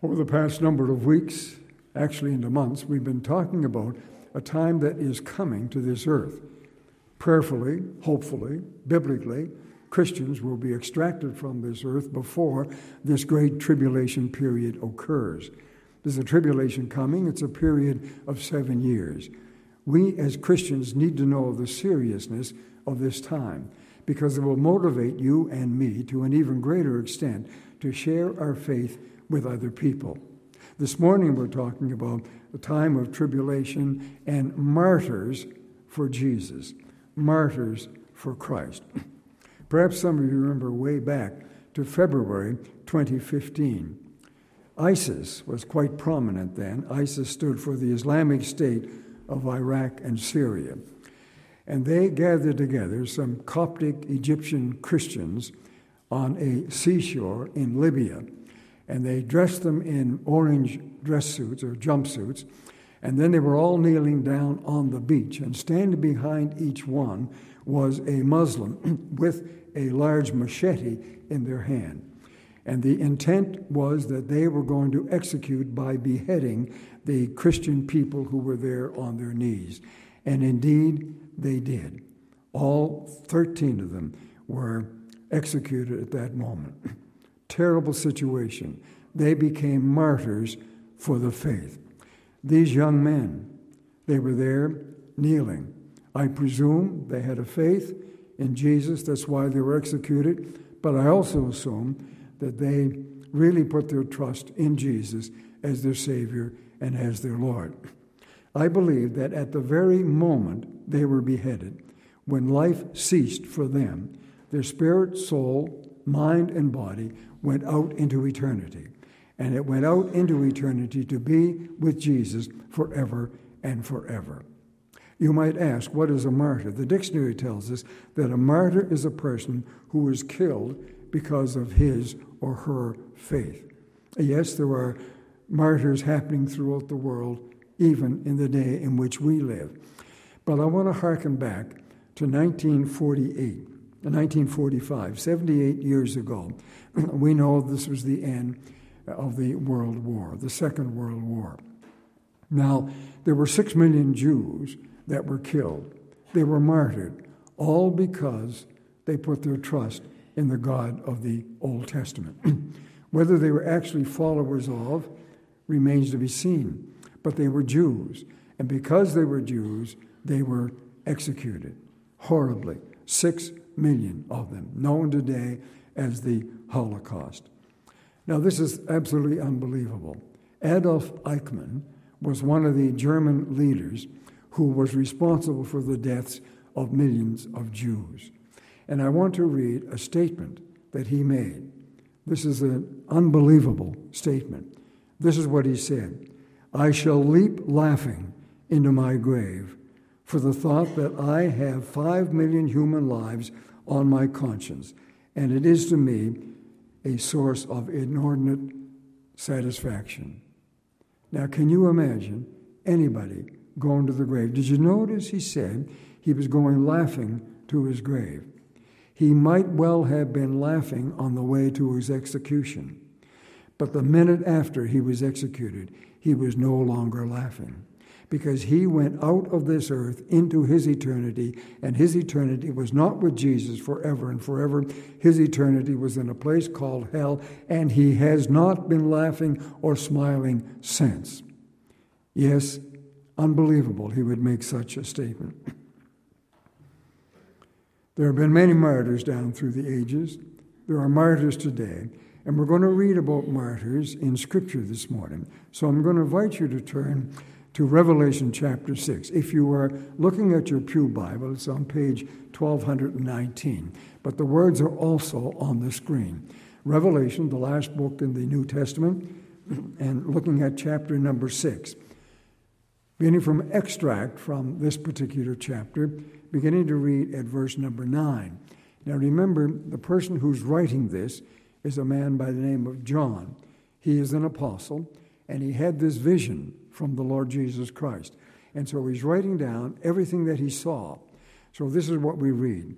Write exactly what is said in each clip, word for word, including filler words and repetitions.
Over the past number of weeks, actually into months, we've been talking about a time that is coming to this earth. Prayerfully, hopefully, biblically, Christians will be extracted from this earth before this great tribulation period occurs. There's a tribulation coming. It's a period of seven years. We as Christians need to know the seriousness of this time because it will motivate you and me to an even greater extent to share our faith with other people. This morning we're talking about the time of tribulation and martyrs for Jesus, martyrs for Christ. Perhaps some of you remember way back to February twenty fifteen. ISIS was quite prominent then. ISIS stood for the Islamic State of Iraq and Syria. And they gathered together some Coptic Egyptian Christians on a seashore in Libya. And they dressed them in orange dress suits or jumpsuits. And then they were all kneeling down on the beach. And standing behind each one was a Muslim with a large machete in their hand. And the intent was that they were going to execute by beheading the Christian people who were there on their knees. And indeed, they did. All thirteen of them were executed at that moment. Terrible situation. They became martyrs for the faith. These young men, they were there kneeling. I presume they had a faith in Jesus. That's why they were executed. But I also assume that they really put their trust in Jesus as their Savior and as their Lord. I believe that at the very moment they were beheaded, when life ceased for them, their spirit, soul, mind, and body went out into eternity. And it went out into eternity to be with Jesus forever and forever. You might ask, what is a martyr? The dictionary tells us that a martyr is a person who is killed because of his or her faith. Yes, there are martyrs happening throughout the world, even in the day in which we live. But I want to hearken back to nineteen forty-eight, nineteen forty-five, seventy-eight years ago. We know this was the end of the World War, the Second World War. Now, there were six million Jews that were killed. They were martyred, all because they put their trust in the God of the Old Testament. Whether they were actually followers of remains to be seen. But they were Jews, and because they were Jews, they were executed horribly. Six million of them, known today as the Holocaust. Now, this is absolutely unbelievable. Adolf Eichmann was one of the German leaders who was responsible for the deaths of millions of Jews. And I want to read a statement that he made. This is an unbelievable statement. This is what he said. I shall leap laughing into my grave for the thought that I have five million human lives on my conscience, and it is to me a source of inordinate satisfaction. Now, can you imagine anybody going to the grave? Did you notice he said he was going laughing to his grave? He might well have been laughing on the way to his execution. But the minute after he was executed, he was no longer laughing, because he went out of this earth into his eternity, and his eternity was not with Jesus forever and forever. His eternity was in a place called hell, and he has not been laughing or smiling since. Yes, unbelievable he would make such a statement. There have been many martyrs down through the ages. There are martyrs today. And we're going to read about martyrs in Scripture this morning. So I'm going to invite you to turn to Revelation chapter six. If you are looking at your pew Bible, it's on page twelve nineteen. But the words are also on the screen. Revelation, the last book in the New Testament, and looking at chapter number six. Beginning from extract from this particular chapter, beginning to read at verse number nine. Now remember, the person who's writing this is a man by the name of John. He is an apostle, and he had this vision from the Lord Jesus Christ. And so he's writing down everything that he saw. So this is what we read.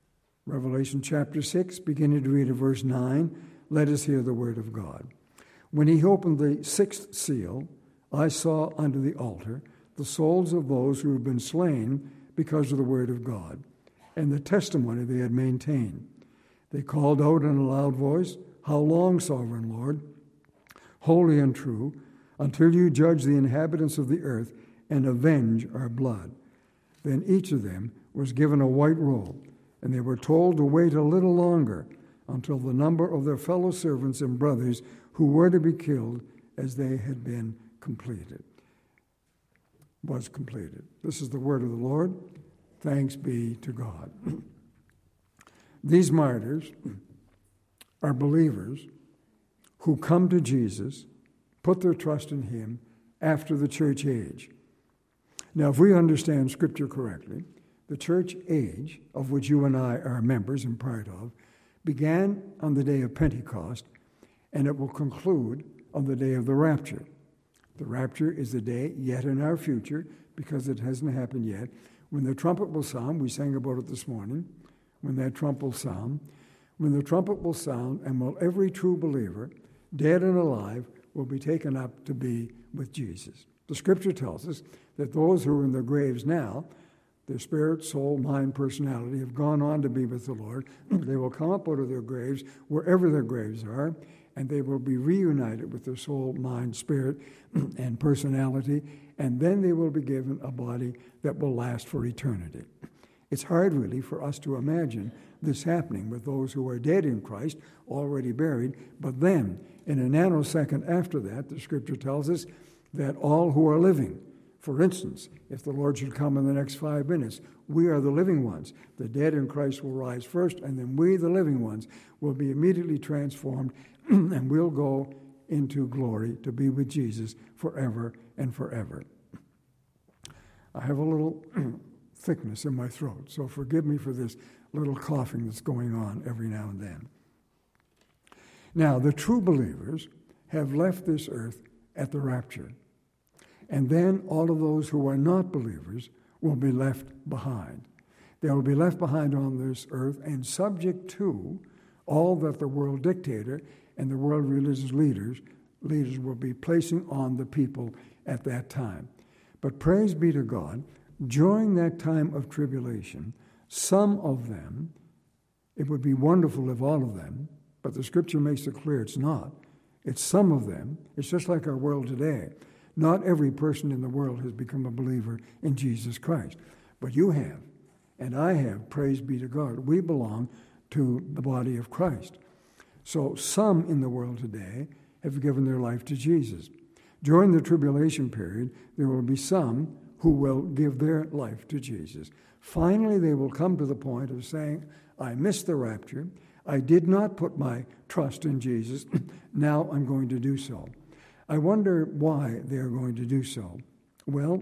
Revelation chapter six, beginning to read at verse nine. Let us hear the word of God. When he opened the sixth seal, I saw under the altar the souls of those who had been slain because of the word of God and the testimony they had maintained. They called out in a loud voice, "How long, sovereign Lord, holy and true, until you judge the inhabitants of the earth and avenge our blood?" Then each of them was given a white robe, and they were told to wait a little longer until the number of their fellow servants and brothers who were to be killed as they had been completed, was completed. This is the word of the Lord. Thanks be to God. These martyrs are believers who come to Jesus, put their trust in him after the church age. Now, if we understand Scripture correctly, the church age, of which you and I are members and part of, began on the day of Pentecost, and it will conclude on the day of the rapture. The rapture is the day yet in our future, because it hasn't happened yet, when the trumpet will sound. We sang about it this morning. When that trumpet will sound, when the trumpet will sound, and will every true believer, dead and alive, will be taken up to be with Jesus. The Scripture tells us that those who are in their graves now, their spirit, soul, mind, personality, have gone on to be with the Lord. They will come up out of their graves, wherever their graves are, and they will be reunited with their soul, mind, spirit, and personality, and then they will be given a body that will last for eternity. It's hard, really, for us to imagine this happening with those who are dead in Christ, already buried, but then, in a nanosecond after that, the Scripture tells us that all who are living, for instance, if the Lord should come in the next five minutes, we are the living ones. The dead in Christ will rise first, and then we, the living ones, will be immediately transformed, and we'll go into glory to be with Jesus forever and forever. I have a little thickness in my throat, so forgive me for this little coughing that's going on every now and then. Now, the true believers have left this earth at the rapture, and then all of those who are not believers will be left behind. They will be left behind on this earth and subject to all that the world dictator and the world religious leaders leaders will be placing on the people at that time. But praise be to God, during that time of tribulation, some of them, it would be wonderful if all of them, but the Scripture makes it clear it's not. It's some of them. It's just like our world today. Not every person in the world has become a believer in Jesus Christ. But you have, and I have, praise be to God. We belong to the body of Christ. So some in the world today have given their life to Jesus. During the tribulation period, there will be some who will give their life to Jesus. Finally, they will come to the point of saying, I missed the rapture. I did not put my trust in Jesus. Now I'm going to do so. I wonder why they are going to do so. Well,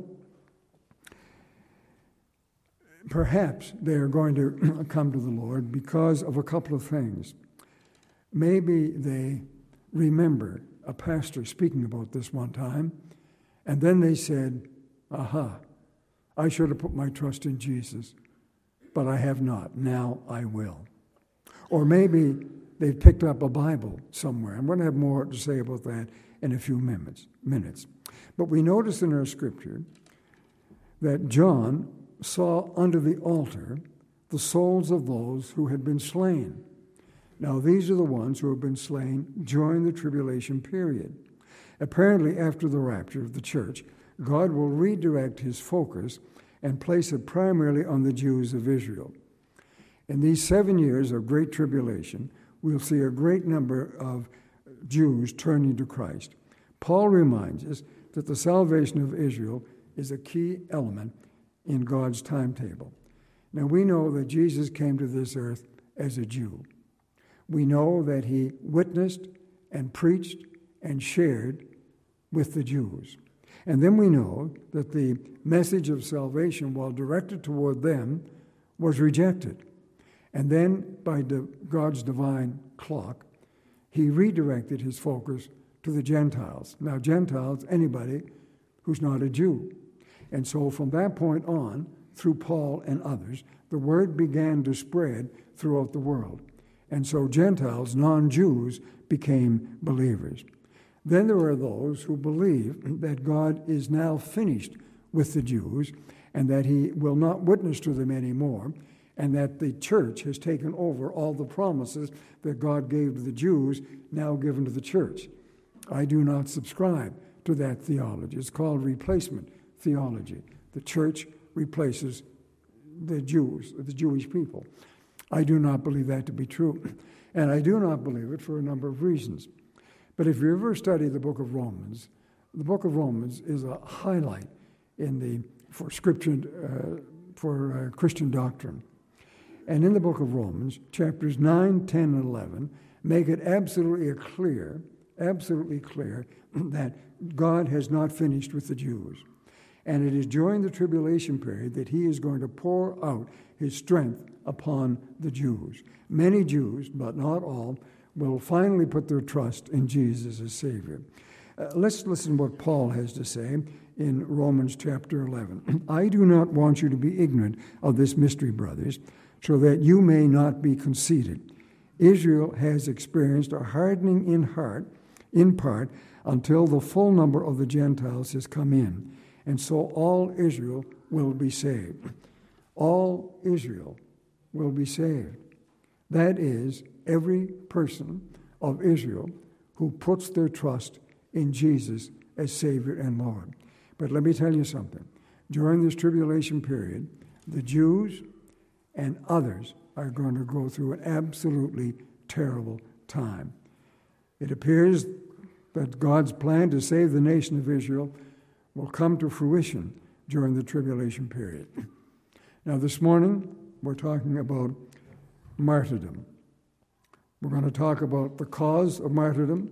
perhaps they are going to come to the Lord because of a couple of things. Maybe they remember a pastor speaking about this one time, and then they said, aha, I should have put my trust in Jesus, but I have not. Now I will. Or maybe they've picked up a Bible somewhere. I'm going to have more to say about that in a few minutes. minutes. But we notice in our Scripture that John saw under the altar the souls of those who had been slain. Now, these are the ones who have been slain during the tribulation period. Apparently, after the rapture of the church, God will redirect his focus and place it primarily on the Jews of Israel. In these seven years of great tribulation, we'll see a great number of Jews turning to Christ. Paul reminds us that the salvation of Israel is a key element in God's timetable. Now, we know that Jesus came to this earth as a Jew. We know that he witnessed and preached and shared with the Jews. And then we know that the message of salvation, while directed toward them, was rejected. And then, by the, God's divine clock, he redirected his focus to the Gentiles. Now, Gentiles, anybody who's not a Jew. And so from that point on, through Paul and others, the word began to spread throughout the world. And so Gentiles, non-Jews, became believers. Then there are those who believe that God is now finished with the Jews and that he will not witness to them anymore, and that the church has taken over all the promises that God gave to the Jews, now given to the church. I do not subscribe to that theology. It's called replacement theology. The church replaces the Jews, the Jewish people. I do not believe that to be true, and I do not believe it for a number of reasons. But if you ever study the book of Romans, the book of Romans is a highlight in the for scripture uh, for uh, Christian doctrine. And in the book of Romans, chapters nine, ten, and eleven make it absolutely clear, absolutely clear that God has not finished with the Jews. And it is during the tribulation period that he is going to pour out his strength upon the Jews. Many Jews, but not all, will finally put their trust in Jesus as Savior. Uh, let's listen to what Paul has to say in Romans chapter eleven. I do not want you to be ignorant of this mystery, brothers, so that you may not be conceited. Israel has experienced a hardening in heart, in part, until the full number of the Gentiles has come in, and so all Israel will be saved. All Israel will be saved. That is, every person of Israel who puts their trust in Jesus as Savior and Lord. But let me tell you something. During this tribulation period, the Jews and others are going to go through an absolutely terrible time. It appears that God's plan to save the nation of Israel will come to fruition during the tribulation period. Now, this morning, we're talking about martyrdom. We're going to talk about the cause of martyrdom,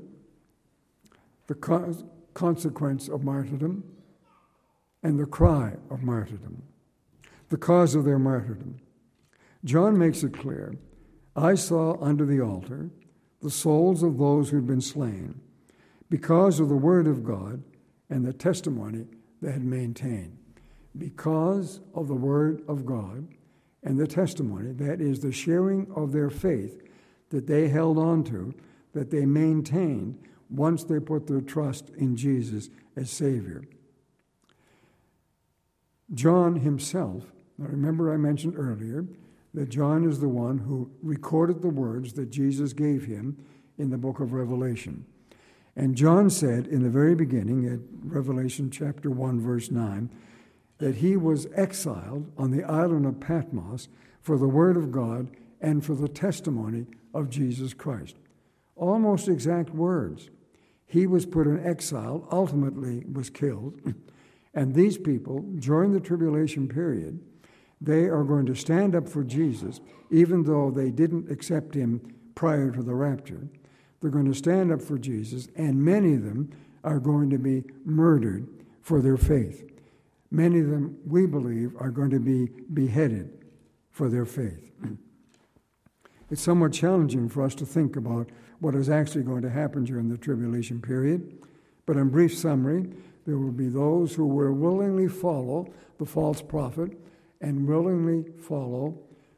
the cause, consequence of martyrdom, and the cry of martyrdom. The cause of their martyrdom. John makes it clear, I saw under the altar the souls of those who'd been slain because of the word of God and the testimony they had maintained. Because of the word of God and the testimony, that is the sharing of their faith that they held on to, that they maintained once they put their trust in Jesus as Savior. John himself, now remember I mentioned earlier that John is the one who recorded the words that Jesus gave him in the book of Revelation. And John said in the very beginning at Revelation chapter one, verse nine, that he was exiled on the island of Patmos for the word of God and for the testimony of Jesus Christ. Almost exact words. He was put in exile, ultimately was killed, and these people, during the tribulation period, they are going to stand up for Jesus, even though they didn't accept him prior to the rapture. They're going to stand up for Jesus, and many of them are going to be murdered for their faith. Many of them, we believe, are going to be beheaded for their faith. It's somewhat challenging for us to think about what is actually going to happen during the tribulation period, but in brief summary, there will be those who will willingly follow the false prophet and willingly follow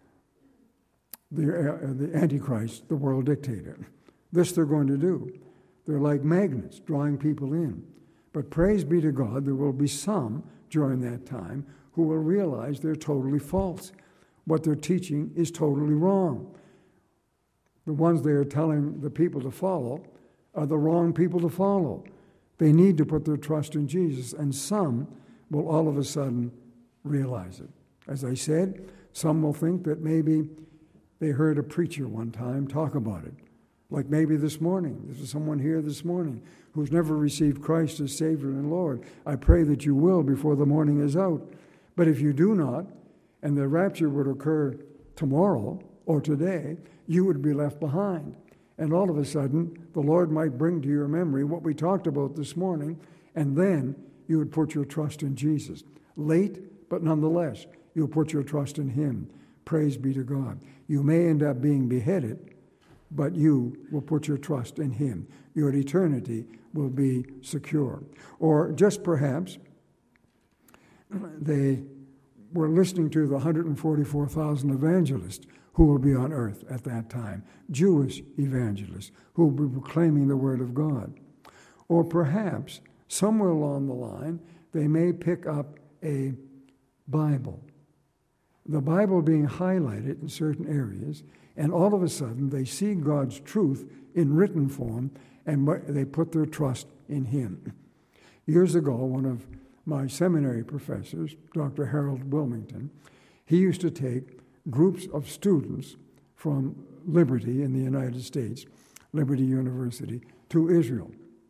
the, uh, the Antichrist, the world dictator. This they're going to do. They're like magnets, drawing people in. But praise be to God, there will be some during that time who will realize they're totally false. What they're teaching is totally wrong. The ones they are telling the people to follow are the wrong people to follow. They need to put their trust in Jesus, and some will all of a sudden realize it. As I said, some will think that maybe they heard a preacher one time talk about it. Like maybe this morning, there's someone here this morning who's never received Christ as Savior and Lord. I pray that you will before the morning is out. But if you do not, and the rapture would occur tomorrow or today, you would be left behind. And all of a sudden, the Lord might bring to your memory what we talked about this morning, and then you would put your trust in Jesus. Late, but nonetheless, you'll put your trust in him. Praise be to God. You may end up being beheaded, but you will put your trust in him. Your eternity will be secure. Or just perhaps they were listening to the one hundred forty-four thousand evangelists who will be on earth at that time, Jewish evangelists who will be proclaiming the word of God. Or perhaps, somewhere along the line, they may pick up a Bible. The Bible being highlighted in certain areas, and all of a sudden they see God's truth in written form, and they put their trust in Him. Years ago, one of my seminary professors, Doctor Harold Wilmington, he used to take groups of students from Liberty in the United States, Liberty University, to Israel.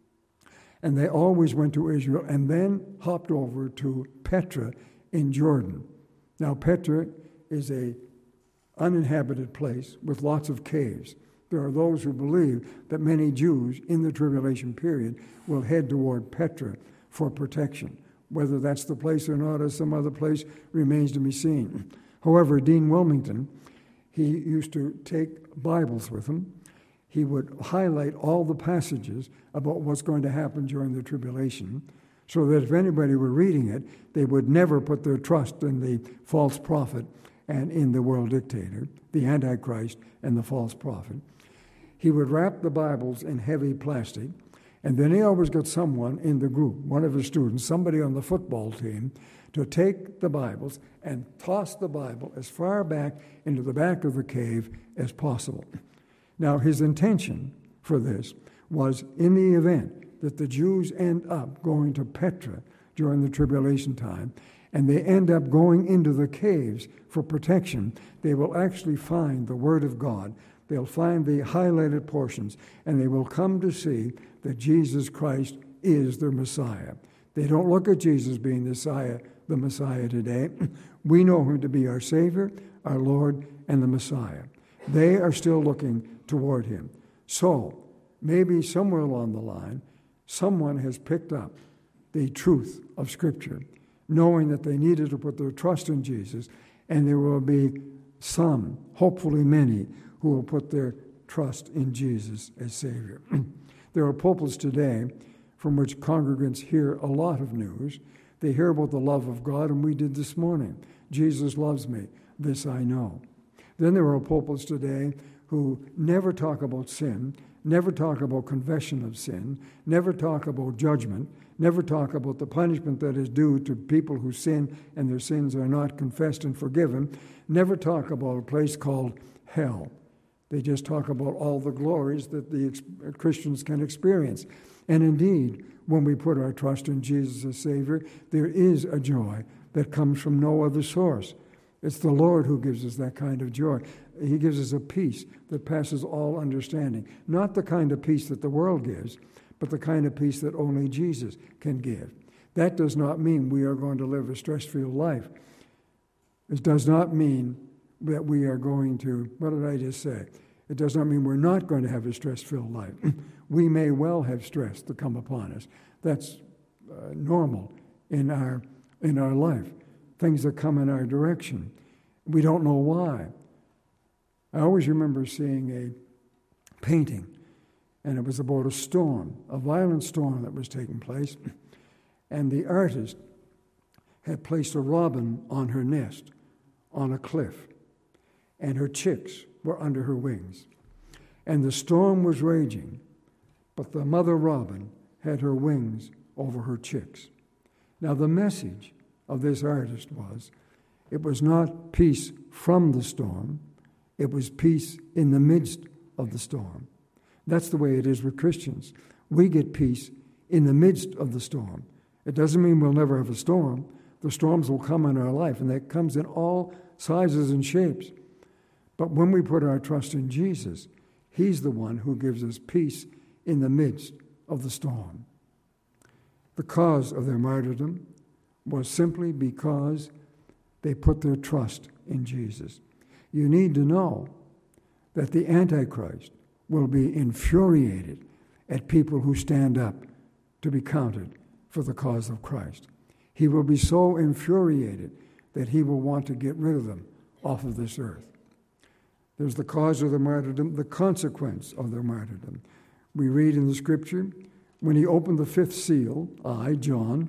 And they always went to Israel and then hopped over to Petra in Jordan. Now, Petra is a uninhabited place with lots of caves. There are those who believe that many Jews in the tribulation period will head toward Petra for protection. Whether that's the place or not, or some other place, remains to be seen. However, Dean Wilmington, he used to take Bibles with him. He would highlight all the passages about what's going to happen during the tribulation, so that if anybody were reading it, they would never put their trust in the false prophet and in the world dictator, the Antichrist and the false prophet. He would wrap the Bibles in heavy plastic, and then he always got someone in the group, one of his students, somebody on the football team, to take the Bibles and toss the Bible as far back into the back of the cave as possible. Now, his intention for this was, in the event that the Jews end up going to Petra during the tribulation time, and they end up going into the caves for protection, they will actually find the Word of God. They'll find the highlighted portions, and they will come to see that Jesus Christ is their Messiah. They don't look at Jesus being the Messiah, the Messiah today. We know him to be our Savior, our Lord, and the Messiah. They are still looking toward him. So, maybe somewhere along the line, someone has picked up the truth of Scripture, knowing that they needed to put their trust in Jesus, and there will be some, hopefully many, who will put their trust in Jesus as Savior. There are pulpits today from which congregants hear a lot of news. They hear about the love of God, and we did this morning. Jesus loves me, this I know. Then there are pulpits today who never talk about sin, never talk about confession of sin, never talk about judgment, never talk about the punishment that is due to people who sin and their sins are not confessed and forgiven, never talk about a place called hell. They just talk about all the glories that the ex- Christians can experience. And indeed, when we put our trust in Jesus as Savior, there is a joy that comes from no other source. It's the Lord who gives us that kind of joy. He gives us a peace that passes all understanding. Not the kind of peace that the world gives, but the kind of peace that only Jesus can give. That does not mean we are going to live a stress-filled life. It does not mean that we are going to, what did I just say? It does not mean we're not going to have a stress-filled life. We may well have stress to come upon us. That's uh, normal in our in our life. Things that come in our direction. We don't know why. I always remember seeing a painting, and it was about a storm, a violent storm that was taking place, and the artist had placed a robin on her nest on a cliff, and her chicks were under her wings. And the storm was raging, but the mother robin had her wings over her chicks. Now, the message of this artist was, it was not peace from the storm, it was peace in the midst of the storm. That's the way it is with Christians. We get peace in the midst of the storm. It doesn't mean we'll never have a storm. The storms will come in our life, and that comes in all sizes and shapes. But when we put our trust in Jesus, he's the one who gives us peace in the midst of the storm. The cause of their martyrdom was simply because they put their trust in Jesus. You need to know that the Antichrist will be infuriated at people who stand up to be counted for the cause of Christ. He will be so infuriated that he will want to get rid of them off of this earth. There's the cause of the martyrdom, the consequence of their martyrdom. We read in the Scripture, when he opened the fifth seal, I, John,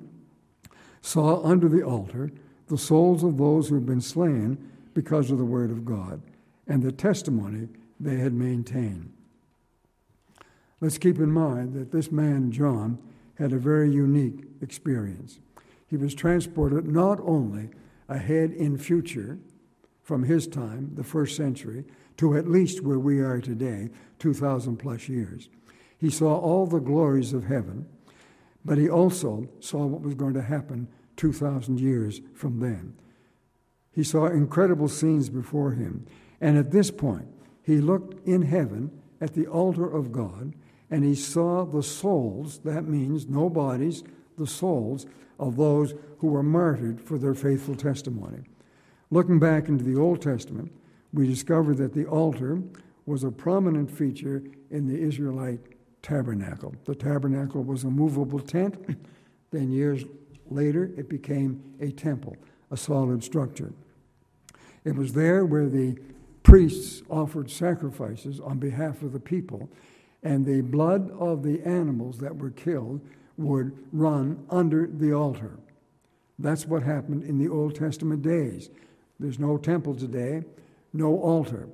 saw under the altar the souls of those who had been slain because of the word of God and the testimony they had maintained. Let's keep in mind that this man, John, had a very unique experience. He was transported not only ahead in future from his time, the first century, to at least where we are today, two thousand plus years. He saw all the glories of heaven, but he also saw what was going to happen two thousand years from then. He saw incredible scenes before him, and at this point, he looked in heaven at the altar of God, and he saw the souls, that means no bodies, the souls of those who were martyred for their faithful testimony. Looking back into the Old Testament, we discover that the altar was a prominent feature in the Israelite tabernacle. The tabernacle was a movable tent. Then years later, it became a temple, a solid structure. It was there where the priests offered sacrifices on behalf of the people, and the blood of the animals that were killed would run under the altar. That's what happened in the Old Testament days. There's no temple today, no altar,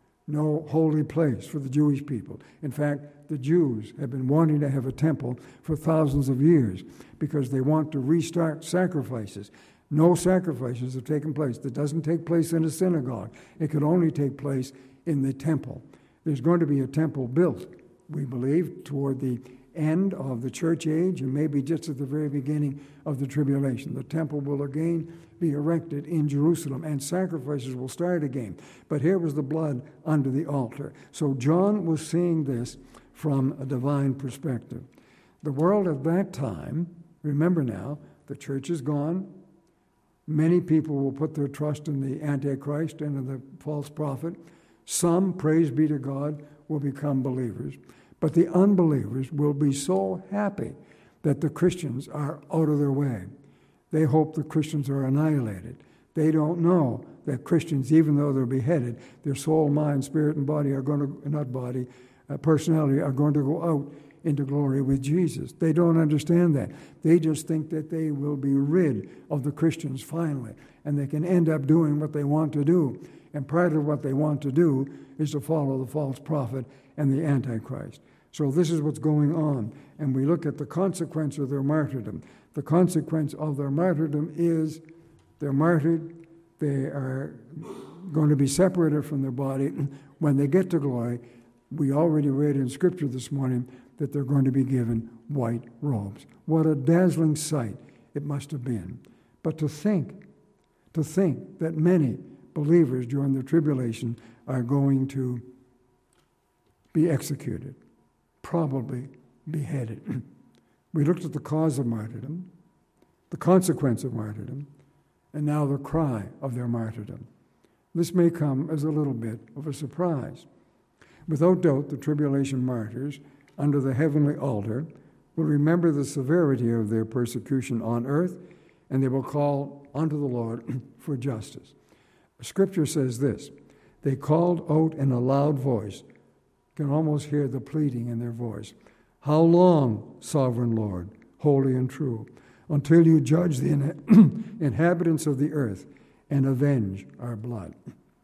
no holy place for the Jewish people. In fact, the Jews have been wanting to have a temple for thousands of years because they want to restart sacrifices. No sacrifices have taken place. That doesn't take place in a synagogue. It could only take place in the temple. There's going to be a temple built, we believe, toward the end of the church age and maybe just at the very beginning of the tribulation. The temple will again be erected in Jerusalem and sacrifices will start again. But here was the blood under the altar. So John was seeing this from a divine perspective. The world at that time, remember now, the church is gone. Many people will put their trust in the Antichrist and in the false prophet. Some, praise be to God, will become believers. But the unbelievers will be so happy that the Christians are out of their way. They hope the Christians are annihilated. They don't know that Christians, even though they're beheaded, their soul, mind, spirit, and body are going to, not body, uh, personality, are going to go out into glory with Jesus. They don't understand that. They just think that they will be rid of the Christians finally, and they can end up doing what they want to do. And part of what they want to do is to follow the false prophet and the Antichrist. So this is what's going on. And we look at the consequence of their martyrdom. The consequence of their martyrdom is they're martyred. They are going to be separated from their body. When they get to glory, we already read in Scripture this morning that they're going to be given white robes. What a dazzling sight it must have been. But to think, to think that many believers during the tribulation are going to be executed, probably beheaded. We looked at the cause of martyrdom, the consequence of martyrdom, and now the cry of their martyrdom. This may come as a little bit of a surprise. Without doubt, the tribulation martyrs under the heavenly altar will remember the severity of their persecution on earth, and they will call unto the Lord for justice. Scripture says this: they called out in a loud voice. You can almost hear the pleading in their voice. How long, sovereign Lord, holy and true, until you judge the inhabitants of the earth and avenge our blood?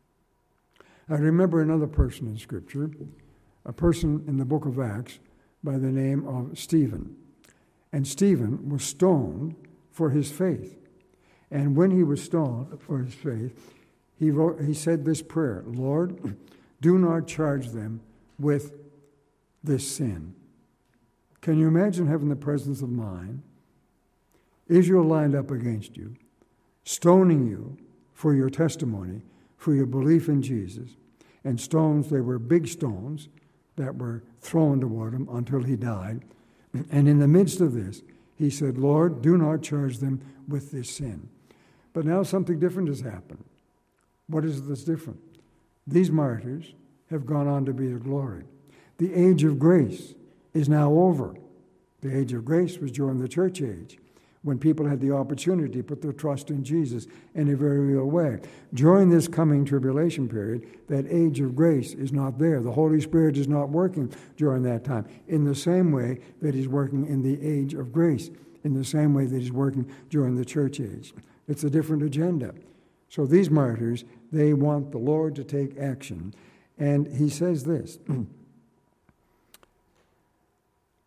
I remember another person in Scripture, a person in the book of Acts by the name of Stephen. And Stephen was stoned for his faith. And when he was stoned for his faith, he wrote, he said this prayer: Lord, do not charge them with this sin. Can you imagine having the presence of mind? Israel lined up against you, stoning you for your testimony, for your belief in Jesus. And stones, they were big stones that were thrown toward him until he died. And in the midst of this, he said, Lord, do not charge them with this sin. But now something different has happened. What is it that's different? These martyrs have gone on to be the glory. The age of grace is now over. The age of grace was during the church age, when people had the opportunity to put their trust in Jesus in a very real way. During this coming tribulation period, that age of grace is not there. The Holy Spirit is not working during that time in the same way that He's working in the age of grace, in the same way that He's working during the church age. It's a different agenda. So these martyrs, they want the Lord to take action. And he says this: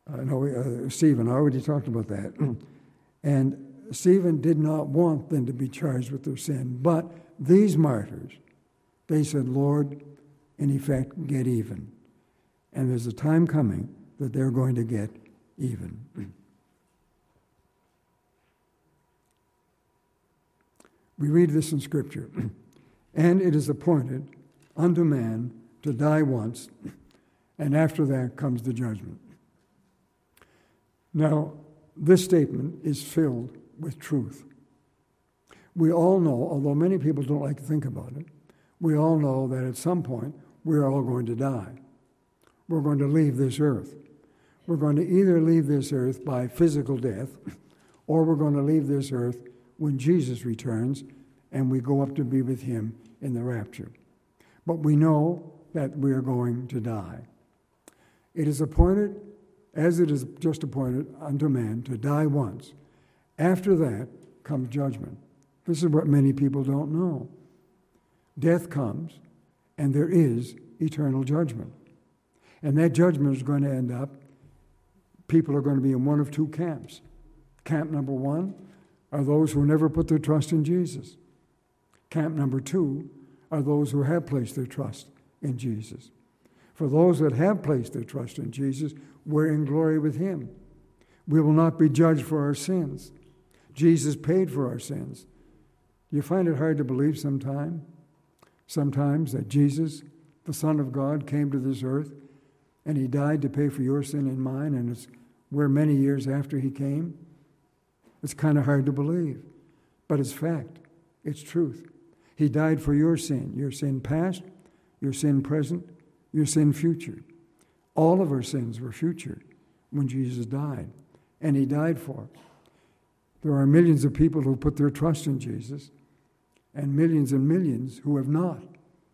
Uh, no, uh, Stephen, I already talked about that. And Stephen did not want them to be charged with their sin. But these martyrs, they said, Lord, in effect, get even. And there's a time coming that they're going to get even. We read this in Scripture. And it is appointed unto man to die once, and after that comes the judgment. Now, this statement is filled with truth. We all know, although many people don't like to think about it, we all know that at some point we're all going to die. We're going to leave this earth. We're going to either leave this earth by physical death, or we're going to leave this earth when Jesus returns and we go up to be with him in the rapture. But we know that we are going to die. It is appointed, as it is just appointed unto man, to die once. After that comes judgment. This is what many people don't know. Death comes, and there is eternal judgment. And that judgment is going to end up, people are going to be in one of two camps. Camp number one are those who never put their trust in Jesus. Camp number two are those who have placed their trust in Jesus. For those that have placed their trust in Jesus, we're in glory with him. We will not be judged for our sins. Jesus paid for our sins. Do you find it hard to believe sometime, sometimes that Jesus, the Son of God, came to this earth and he died to pay for your sin and mine, and it's, we're many years after he came? It's kind of hard to believe, but it's fact. It's truth. He died for your sin, your sin past, your sin present, your sin future. All of our sins were future when Jesus died, and he died for. There are millions of people who put their trust in Jesus, and millions and millions who have not.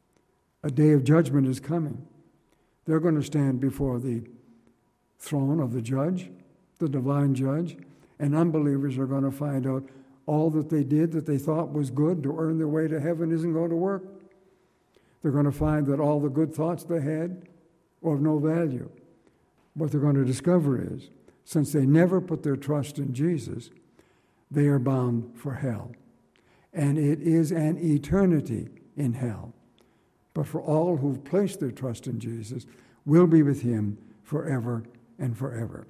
A day of judgment is coming. They're going to stand before the throne of the judge, the divine judge, and unbelievers are going to find out all that they did that they thought was good to earn their way to heaven isn't going to work. They're going to find that all the good thoughts they had are of no value. What they're going to discover is, since they never put their trust in Jesus, they are bound for hell. And it is an eternity in hell. But for all who've placed their trust in Jesus, we'll be with him forever and forever.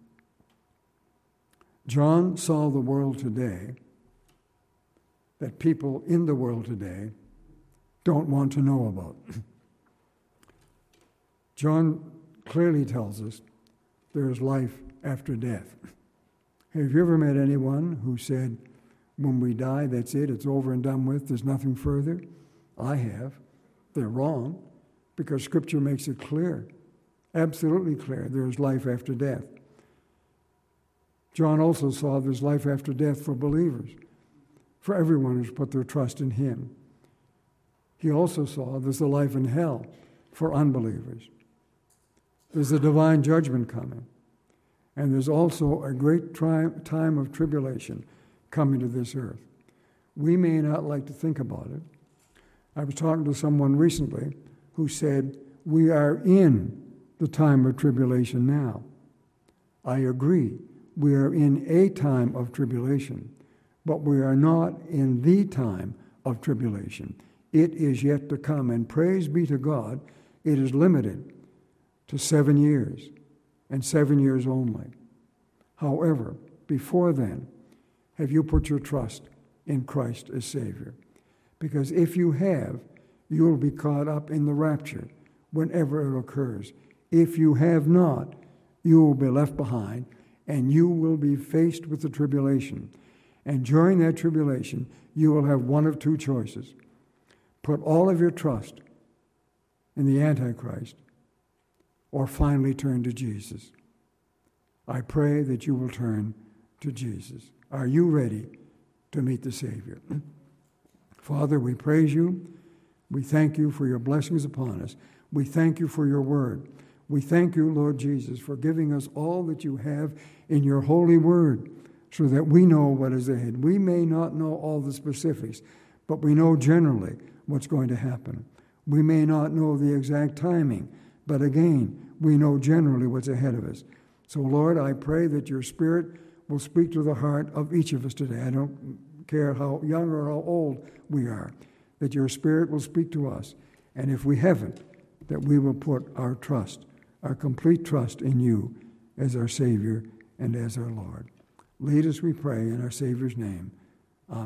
John saw the world today that people in the world today don't want to know about. John clearly tells us there is life after death. Have you ever met anyone who said, when we die, that's it, it's over and done with, there's nothing further? I have. They're wrong, because Scripture makes it clear, absolutely clear, there is life after death. John also saw there's life after death for believers, for everyone who's put their trust in him. He also saw there's a life in hell for unbelievers. There's a divine judgment coming. And there's also a great tri- time of tribulation coming to this earth. We may not like to think about it. I was talking to someone recently who said, we are in the time of tribulation now. I agree. We are in a time of tribulation, but we are not in the time of tribulation. It is yet to come, and praise be to God, it is limited to seven years, and seven years only. However, before then, have you put your trust in Christ as Savior? Because if you have, you will be caught up in the rapture whenever it occurs. If you have not, you will be left behind, and you will be faced with the tribulation. And during that tribulation, you will have one of two choices. Put all of your trust in the Antichrist, or finally turn to Jesus. I pray that you will turn to Jesus. Are you ready to meet the Savior? Father, we praise you. We thank you for your blessings upon us. We thank you for your word. We thank you, Lord Jesus, for giving us all that you have in your holy word so that we know what is ahead. We may not know all the specifics, but we know generally what's going to happen. We may not know the exact timing, but again, we know generally what's ahead of us. So, Lord, I pray that your Spirit will speak to the heart of each of us today. I don't care how young or how old we are, that your Spirit will speak to us. And if we haven't, that we will put our trust, our complete trust in you as our Savior and as our Lord. Lead us, we pray, in our Savior's name.